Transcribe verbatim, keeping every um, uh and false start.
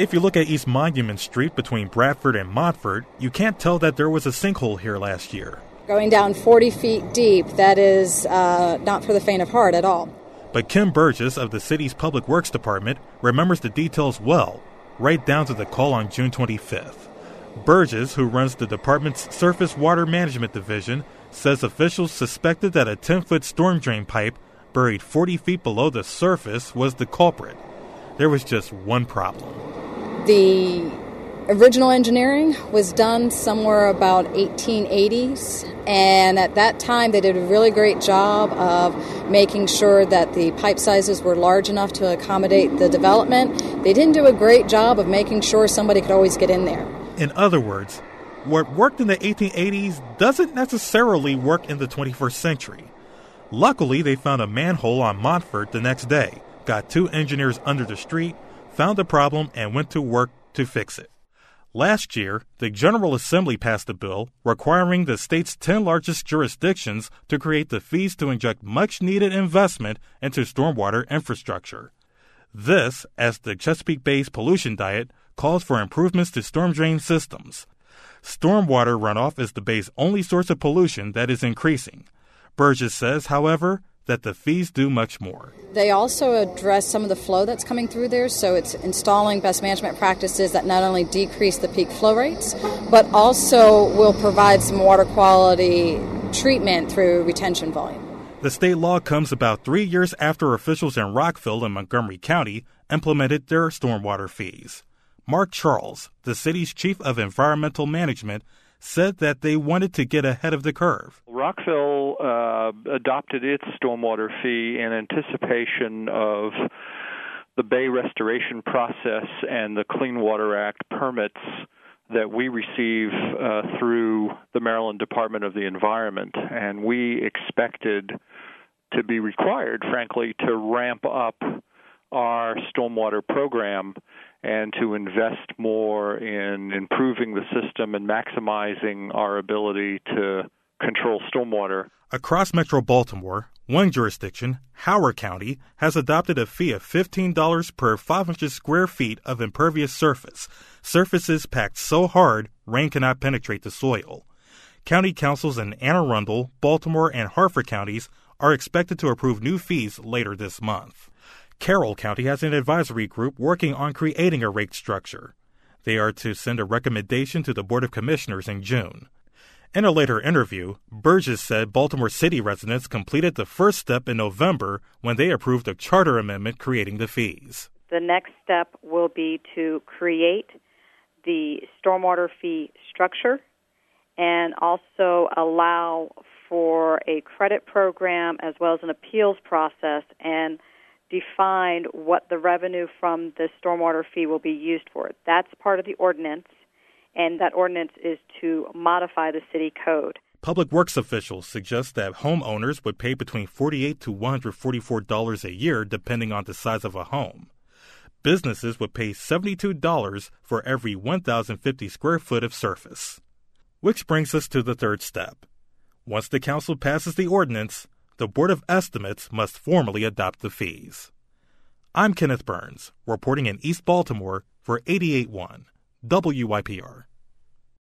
If you look at East Monument Street between Bradford and Montfort, you can't tell that there was a sinkhole here last year. Going down forty feet deep, that is uh, not for the faint of heart at all. But Kim Burgess of the city's Public Works Department remembers the details well, right down to the call on June twenty-fifth. Burgess, who runs the department's Surface Water Management Division, says officials suspected that a ten-foot storm drain pipe buried forty feet below the surface was the culprit. There was just one problem. The original engineering was done somewhere about eighteen eighties, and at that time they did a really great job of making sure that the pipe sizes were large enough to accommodate the development. They didn't do a great job of making sure somebody could always get in there. In other words, what worked in the eighteen eighties doesn't necessarily work in the twenty-first century. Luckily, they found a manhole on Montfort the next day, got two engineers under the street, found the problem, and went to work to fix it. Last year, the General Assembly passed a bill requiring the state's ten largest jurisdictions to create the fees to inject much-needed investment into stormwater infrastructure. This, as the Chesapeake Bay's pollution diet, calls for improvements to storm drain systems. Stormwater runoff is the bay's only source of pollution that is increasing. Burgess says, however, that the fees do much more. They also address some of the flow that's coming through there, so it's installing best management practices that not only decrease the peak flow rates, but also will provide some water quality treatment through retention volume. The state law comes about three years after officials in Rockville and Montgomery County implemented their stormwater fees. Mark Charles, the city's chief of environmental management, said that they wanted to get ahead of the curve. Rockville uh, adopted its stormwater fee in anticipation of the Bay restoration process and the Clean Water Act permits that we receive uh, through the Maryland Department of the Environment. And we expected to be required, frankly, to ramp up our stormwater program and to invest more in improving the system and maximizing our ability to control stormwater. Across Metro Baltimore, one jurisdiction, Howard County, has adopted a fee of fifteen dollars per five hundred square feet of impervious surface, surfaces packed so hard rain cannot penetrate the soil. County councils in Anne Arundel, Baltimore, and Harford counties are expected to approve new fees later this month. Carroll County has an advisory group working on creating a rate structure. They are to send a recommendation to the Board of Commissioners in June. In a later interview, Burgess said Baltimore City residents completed the first step in November when they approved a charter amendment creating the fees. The next step will be to create the stormwater fee structure and also allow for a credit program as well as an appeals process and define what the revenue from the stormwater fee will be used for. That's part of the ordinance, and that ordinance is to modify the city code. Public Works officials suggest that homeowners would pay between forty-eight dollars to one hundred forty-four dollars a year depending on the size of a home. Businesses would pay seventy-two dollars for every one thousand fifty square foot of surface. Which brings us to the third step. Once the council passes the ordinance, the Board of Estimates must formally adopt the fees. I'm Kenneth Burns, reporting in East Baltimore for eighty-eight point one W Y P R.